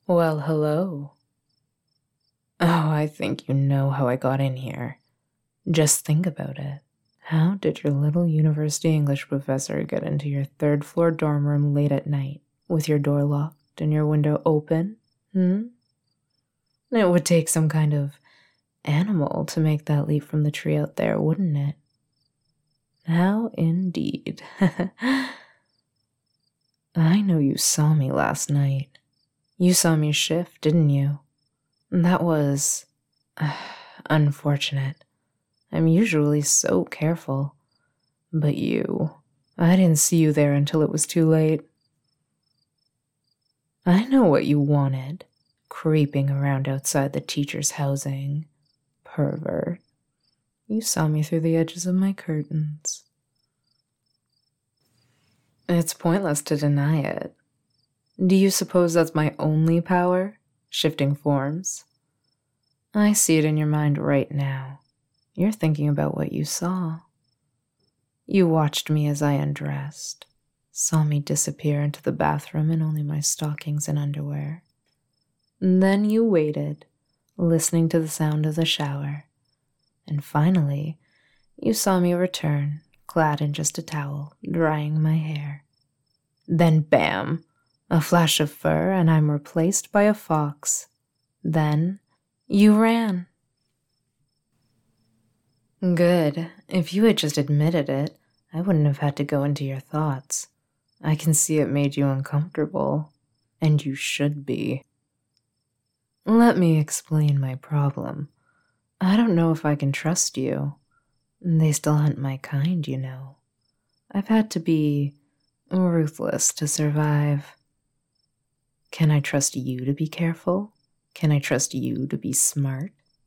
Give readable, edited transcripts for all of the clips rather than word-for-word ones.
Well, hello. Oh, I think you know how I got in here. Just think about it. How did your little university English professor get into your third floor dorm room late at night with your door locked and your window open? Hmm? It would take some kind of animal to make that leap from the tree out there, wouldn't it? How indeed. I know you saw me last night. You saw me shift, didn't you? That was unfortunate. I'm usually so careful. But I didn't see you there until it was too late. I know what you wanted, creeping around outside the teacher's housing. Pervert. You saw me through the edges of my curtains. It's pointless to deny it. Do you suppose that's my only power? Shifting forms? I see it in your mind right now. You're thinking about what you saw. You watched me as I undressed, saw me disappear into the bathroom in only my stockings and underwear. And then you waited, listening to the sound of the shower. And finally, you saw me return, clad in just a towel, drying my hair. Then bam! A flash of fur, and I'm replaced by a fox. Then you ran. Good. If you had just admitted it, I wouldn't have had to go into your thoughts. I can see it made you uncomfortable, and you should be. Let me explain my problem. I don't know if I can trust you. They still hunt my kind, you know. I've had to be ruthless to survive. Can I trust you to be careful? Can I trust you to be smart?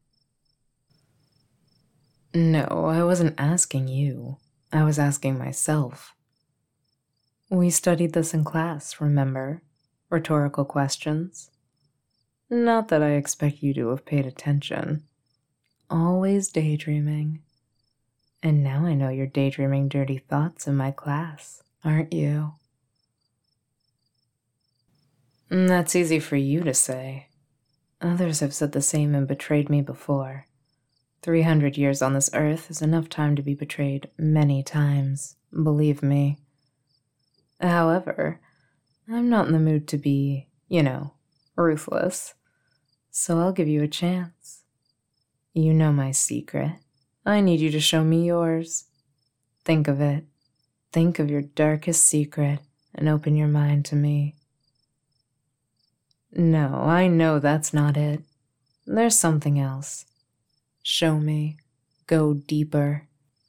No, I wasn't asking you. I was asking myself. We studied this in class, remember? Rhetorical questions. Not that I expect you to have paid attention. Always daydreaming. And now I know you're daydreaming dirty thoughts in my class, aren't you? That's easy for you to say. Others have said the same and betrayed me before. 300 years on this earth is enough time to be betrayed many times, believe me. However, I'm not in the mood to be, ruthless. So I'll give you a chance. You know my secret. I need you to show me yours. Think of it. Think of your darkest secret and open your mind to me. No, I know that's not it. There's something else. Show me. Go deeper.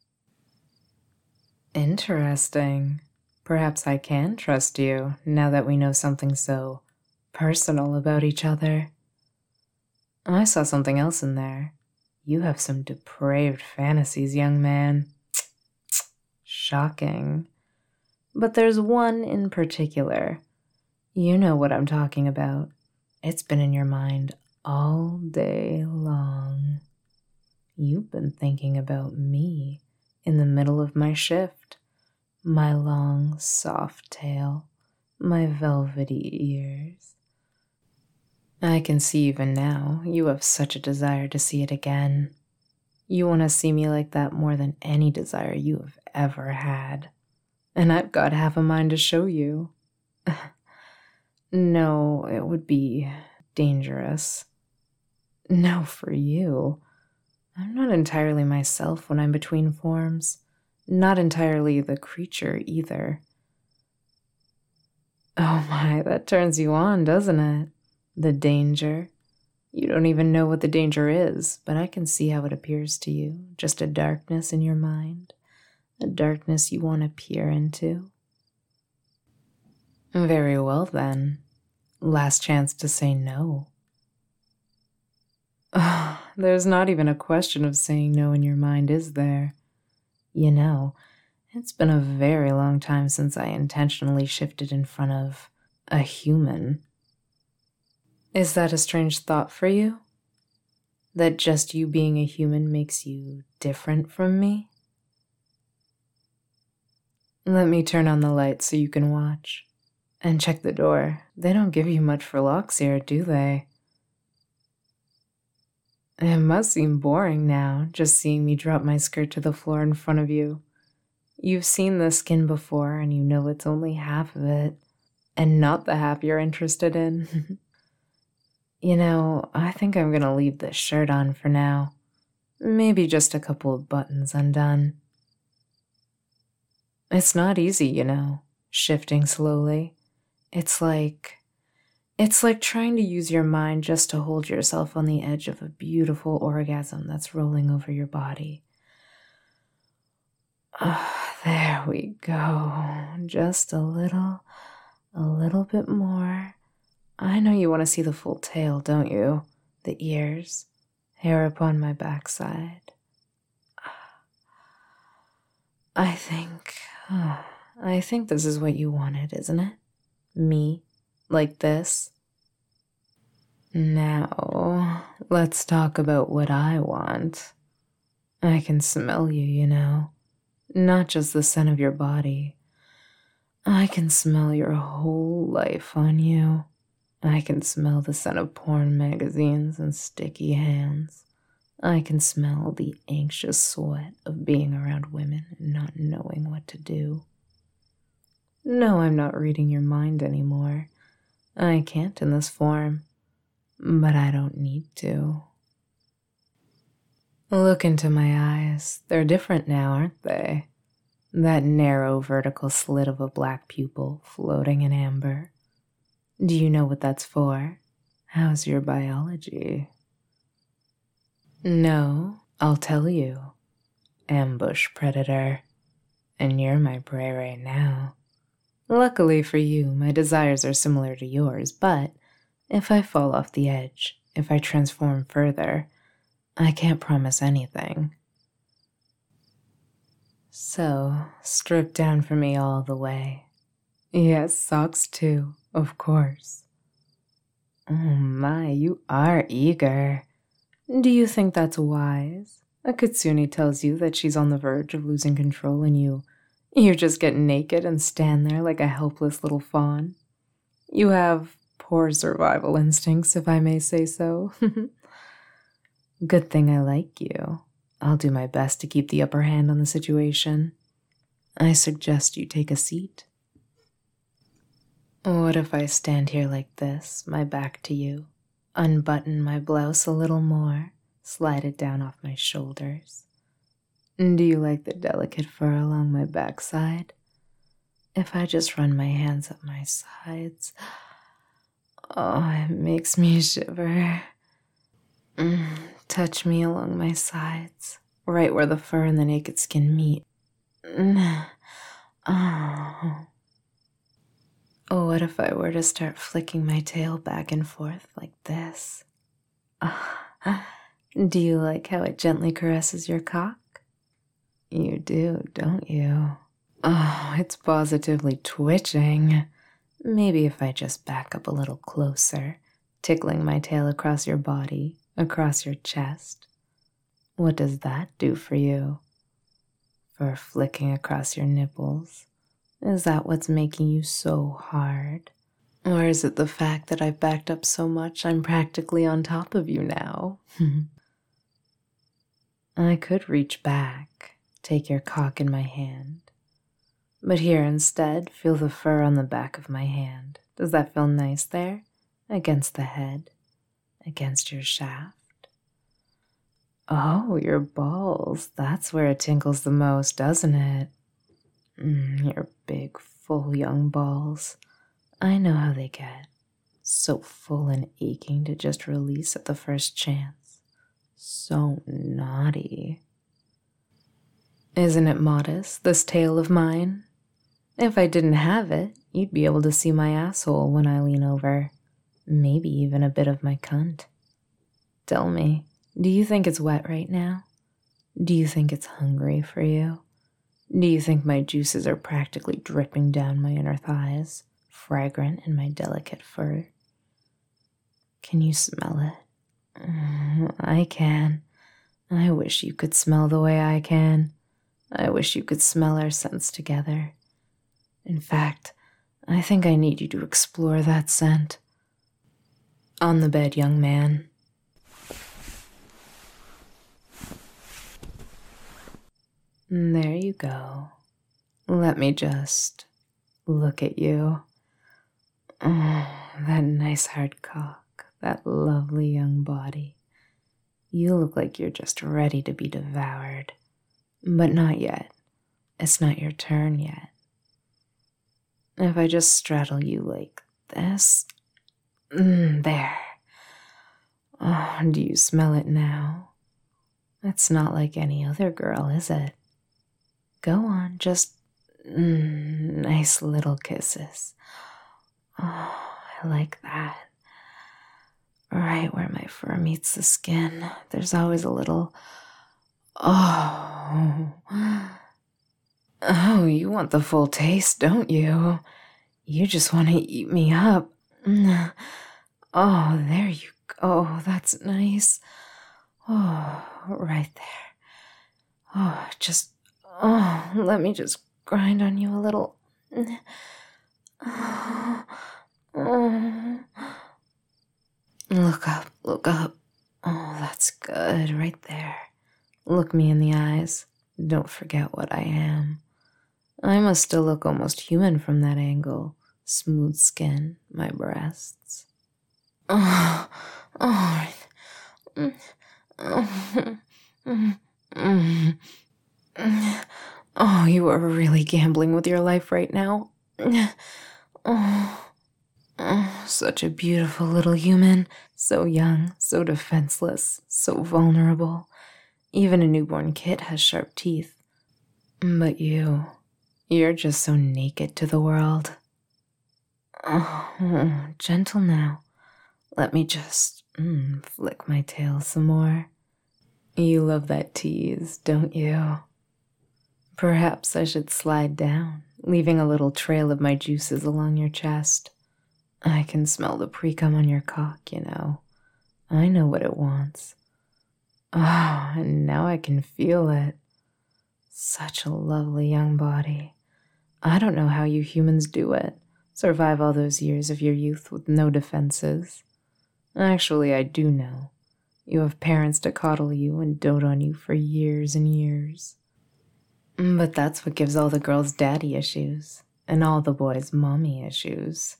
Interesting. Perhaps I can trust you now that we know something so personal about each other. I saw something else in there. You have some depraved fantasies, young man. Shocking. But there's one in particular. You know what I'm talking about. It's been in your mind all day long. You've been thinking about me in the middle of my shift. My long, soft tail, my velvety ears. I can see even now you have such a desire to see it again. You want to see me like that more than any desire you have ever had. And I've got half a mind to show you. No, it would be dangerous. No, for you. I'm not entirely myself when I'm between forms. Not entirely the creature either. Oh my, that turns you on, doesn't it? The danger. You don't even know what the danger is, but I can see how it appears to you. Just a darkness in your mind. A darkness you want to peer into. Very well then. Last chance to say no. There's not even a question of saying no in your mind, is there? You know, it's been a very long time since I intentionally shifted in front of a human. Is that a strange thought for you? That just you being a human makes you different from me? Let me turn on the light so you can watch. And check the door. They don't give you much for locks here, do they? It must seem boring now, just seeing me drop my skirt to the floor in front of you. You've seen the skin before, and you know it's only half of it, and not the half you're interested in. You know, I think I'm gonna leave this shirt on for now. Maybe just a couple of buttons undone. It's not easy, you know, shifting slowly. It's like trying to use your mind just to hold yourself on the edge of a beautiful orgasm that's rolling over your body. There we go. Just a little bit more. I know you want to see the full tail, don't you? The ears, hair upon my backside. I think this is what you wanted, isn't it? Me, like this. Now, let's talk about what I want. I can smell you, you know. Not just the scent of your body. I can smell your whole life on you. I can smell the scent of porn magazines and sticky hands. I can smell the anxious sweat of being around women and not knowing what to do. No, I'm not reading your mind anymore. I can't in this form, but I don't need to. Look into my eyes. They're different now, aren't they? That narrow vertical slit of a black pupil floating in amber. Do you know what that's for? How's your biology? No, I'll tell you. Ambush predator. And you're my prey right now. Luckily for you, my desires are similar to yours, but if I fall off the edge, if I transform further, I can't promise anything. So, strip down for me all the way. Yes, socks too, of course. Oh my, you are eager. Do you think that's wise? A kitsune tells you that she's on the verge of losing control and you just get naked and stand there like a helpless little fawn. You have poor survival instincts, if I may say so. Good thing I like you. I'll do my best to keep the upper hand on the situation. I suggest you take a seat. What if I stand here like this, my back to you, unbutton my blouse a little more, slide it down off my shoulders? Do you like the delicate fur along my backside? If I just run my hands up my sides, oh, it makes me shiver. Touch me along my sides, right where the fur and the naked skin meet. Oh, what if I were to start flicking my tail back and forth like this? Do you like how it gently caresses your cock? You do, don't you? Oh, it's positively twitching. Maybe if I just back up a little closer, tickling my tail across your body, across your chest. What does that do for you? For flicking across your nipples? Is that what's making you so hard? Or is it the fact that I've backed up so much I'm practically on top of you now? I could reach back, take your cock in my hand. But here instead, feel the fur on the back of my hand. Does that feel nice there? Against the head? Against your shaft? Oh, your balls. That's where it tinkles the most, doesn't it? Your big, full young balls. I know how they get. So full and aching to just release at the first chance. So naughty. Isn't it modest, this tail of mine? If I didn't have it, you'd be able to see my asshole when I lean over. Maybe even a bit of my cunt. Tell me, do you think it's wet right now? Do you think it's hungry for you? Do you think my juices are practically dripping down my inner thighs, fragrant in my delicate fur? Can you smell it? I can. I wish you could smell the way I can. I wish you could smell our scents together. In fact, I think I need you to explore that scent. On the bed, young man. There you go. Let me just look at you. Oh, that nice hard cock, that lovely young body. You look like you're just ready to be devoured. But not yet. It's not your turn yet. If I just straddle you like this. There. Oh, do you smell it now? It's not like any other girl, is it? Go on, just nice little kisses. Oh, I like that. Right where my fur meets the skin, there's always a little... Oh, you want the full taste, don't you? You just want to eat me up. Oh, there you go. That's nice. Oh, right there. Let me just grind on you a little. Look up, look up. Oh, that's good, right there. Look me in the eyes. Don't forget what I am. I must still look almost human from that angle. Smooth skin, my breasts. Oh, you are really gambling with your life right now. Such a beautiful little human. So young, so defenseless, so vulnerable. Even a newborn kid has sharp teeth. But you're just so naked to the world. Oh, gentle now. Let me just flick my tail some more. You love that tease, don't you? Perhaps I should slide down, leaving a little trail of my juices along your chest. I can smell the pre-cum on your cock, you know. I know what it wants. Oh, and now I can feel it. Such a lovely young body. I don't know how you humans do it. Survive all those years of your youth with no defenses. Actually, I do know. You have parents to coddle you and dote on you for years and years. But that's what gives all the girls daddy issues, and all the boys mommy issues.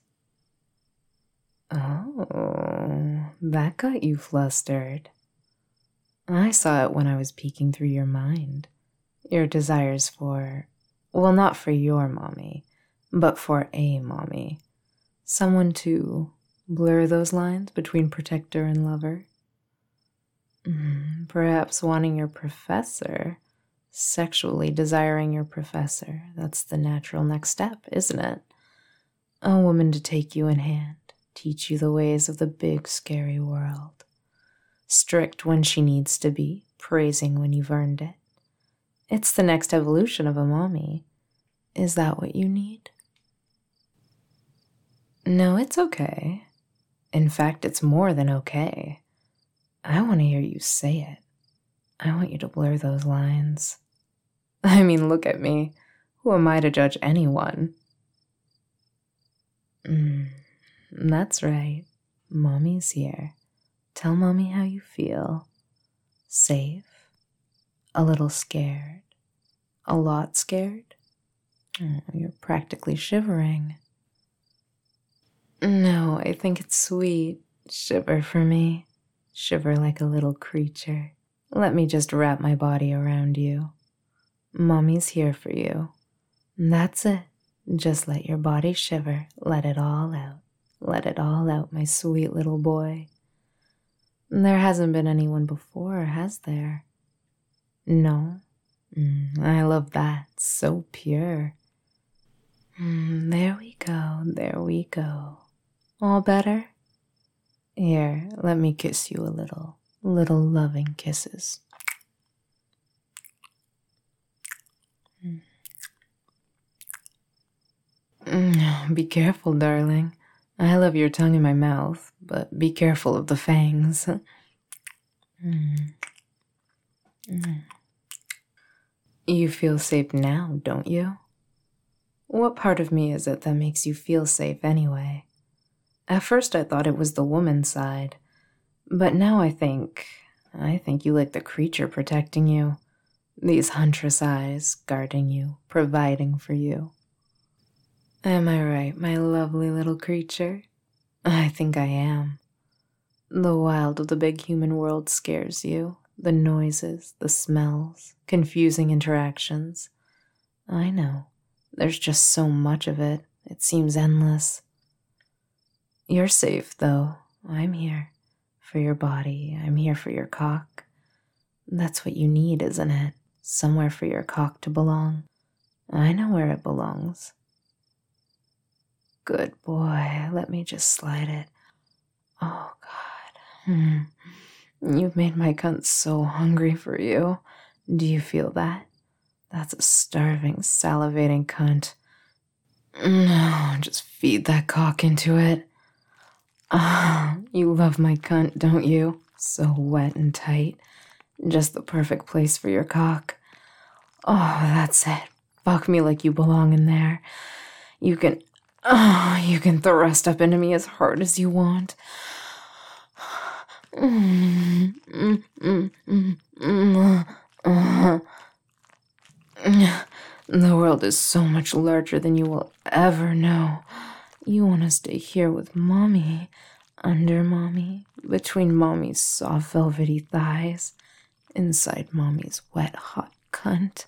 Oh, that got you flustered. I saw it when I was peeking through your mind. Your desires for, well, not for your mommy, but for a mommy. Someone to blur those lines between protector and lover. Perhaps wanting your professor, sexually desiring your professor. That's the natural next step, isn't it? A woman to take you in hand, teach you the ways of the big, scary world. Strict when she needs to be, praising when you've earned it. It's the next evolution of a mommy. Is that what you need? No, it's okay. In fact, it's more than okay. I want to hear you say it. I want you to blur those lines. I mean, look at me. Who am I to judge anyone? That's right. Mommy's here. Tell Mommy how you feel. Safe. A little scared. A lot scared. Oh, you're practically shivering. No, I think it's sweet. Shiver for me. Shiver like a little creature. Let me just wrap my body around you. Mommy's here for you. That's it. Just let your body shiver. Let it all out. Let it all out, my sweet little boy. There hasn't been anyone before, has there? No? I love that. So pure. There we go. There we go. All better? Here, let me kiss you a little. Little loving kisses. Be careful, darling. I love your tongue in my mouth, but be careful of the fangs. You feel safe now, don't you? What part of me is it that makes you feel safe anyway? At first I thought it was the woman side, but now I think you like the creature protecting you. These huntress eyes guarding you, providing for you. Am I right, my lovely little creature? I think I am. The wild of the big human world scares you. The noises, the smells, confusing interactions. I know. There's just so much of it. It seems endless. You're safe, though. I'm here. For your body. I'm here for your cock. That's what you need, isn't it? Somewhere for your cock to belong. I know where it belongs. Good boy. Let me just slide it. Oh, God. You've made my cunt so hungry for you. Do you feel that? That's a starving, salivating cunt. No, just feed that cock into it. Ah, you love my cunt, don't you? So wet and tight. Just the perfect place for your cock. Oh, that's it. Fuck me like you belong in there. You can thrust up into me as hard as you want. The world is so much larger than you will ever know. You want to stay here with Mommy, under Mommy, between Mommy's soft velvety thighs, inside Mommy's wet hot cunt.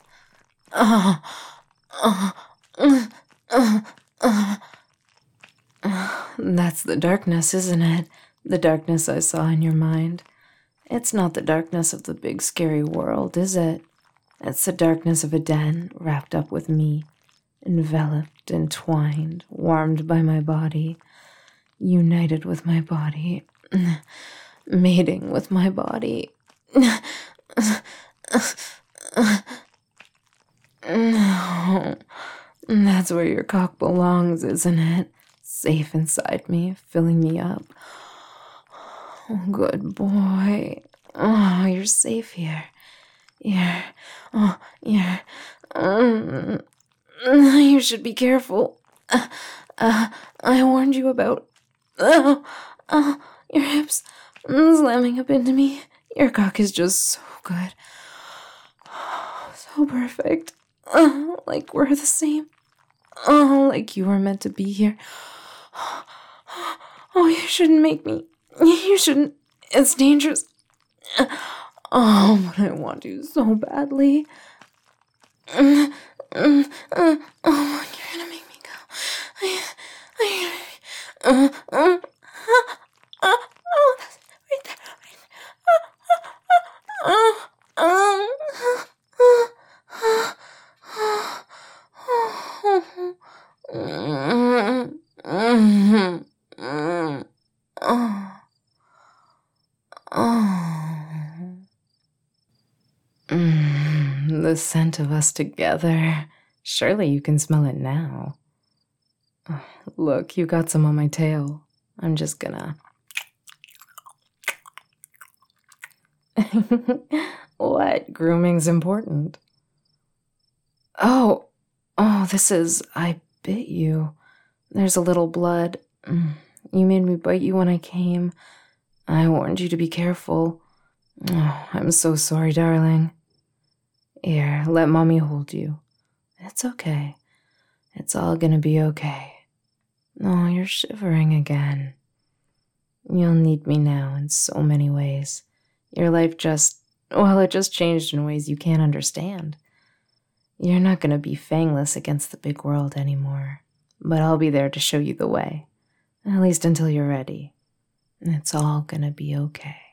That's the darkness, isn't it? The darkness I saw in your mind. It's not the darkness of the big scary world, is it? It's the darkness of a den wrapped up with me, enveloped, entwined, warmed by my body, united with my body, mating with my body. That's where your cock belongs, isn't it? Safe inside me, filling me up. Oh, good boy. Oh, you're safe here. You should be careful. I warned you about your hips slamming up into me. Your cock is just so good. So perfect. Like we're the same. Like you were meant to be here. Oh, you shouldn't make me. You shouldn't. It's dangerous. Oh, but I want you so badly. Oh, you're gonna make me go. That's right there. The scent of us together. Surely you can smell it now. Oh, look, you got some on my tail. I'm just gonna... What? Grooming's important. Oh, this is... I bit you. There's a little blood. You made me bite you when I came. I warned you to be careful. Oh, I'm so sorry, darling. Here, let Mommy hold you. It's okay. It's all gonna be okay. Oh, you're shivering again. You'll need me now in so many ways. Your life it just changed in ways you can't understand. You're not gonna be fangless against the big world anymore, but I'll be there to show you the way, at least until you're ready. It's all gonna be okay.